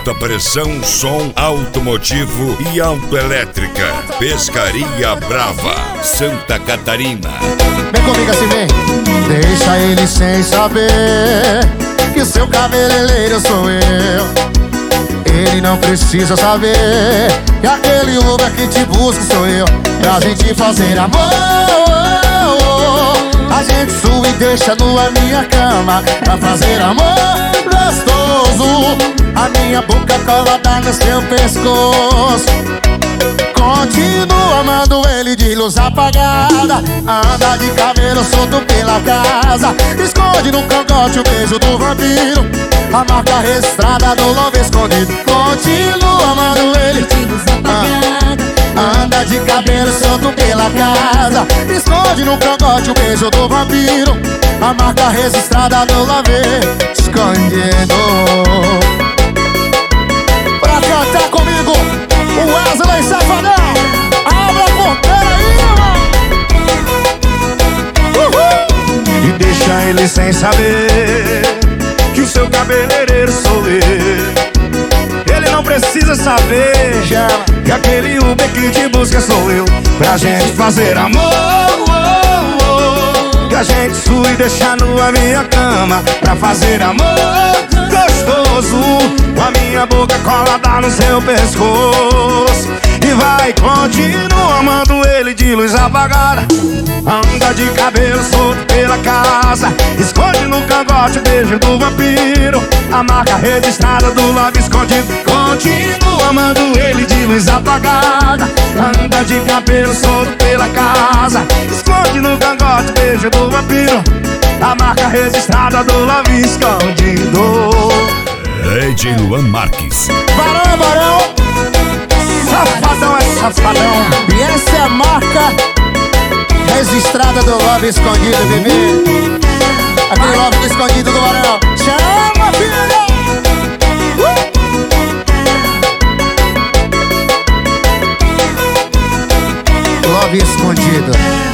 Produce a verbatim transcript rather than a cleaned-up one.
alta pressão, som automotivo e autoelétrica. Pescaria Brava, Santa Catarina. Vem comigo assim, vem. Deixa ele sem saber que o seu cabeleireiro sou eu. Ele não precisa saber que aquele Uber que te busca sou eu. Pra gente fazer amor, a gente sua e deixa nua minha cama. Pra fazer amor gostoso, a minha boca colada no seu pescoço. Continua amando ele de luz apagada. Anda de cabelo solto pela casa. Esconde no cangote o beijo do vampiro, a marca registrada do love escondido. Continua amando ele de luz apagada. Anda de cabelo solto pela casa. Esconde no cangote o beijo do vampiro, a marca registrada do love escondido. Pra cantar comigo, o Wesley Safadão. Abre a porteira aí, irmão. Uhul. E deixa ele sem saber que o seu cabeleireiro sou eu. Ele não precisa saber já que aquele Uber que te busca sou eu. Pra gente fazer amor, oh, oh, que a gente sua e deixar nua minha cama. Pra fazer amor gostoso, com a minha boca colada no seu pescoço. E vai, continua amando ele de luz apagada. Anda de cabelo solto pela casa. Esconde no cangote o beijo do vampiro, a marca registrada do love escondido. Continua amando ele de luz apagada. Anda de cabelo solto pela casa. Esconde no cangote o beijo do vampiro, a marca registrada do love escondido. Lady Luan Marques. Barão é barão, Safadão é safadão. e essa é a marca registrada do love escondido, bebê. Aquele love escondido do Barão. Chama, filha! Uh! Love escondido.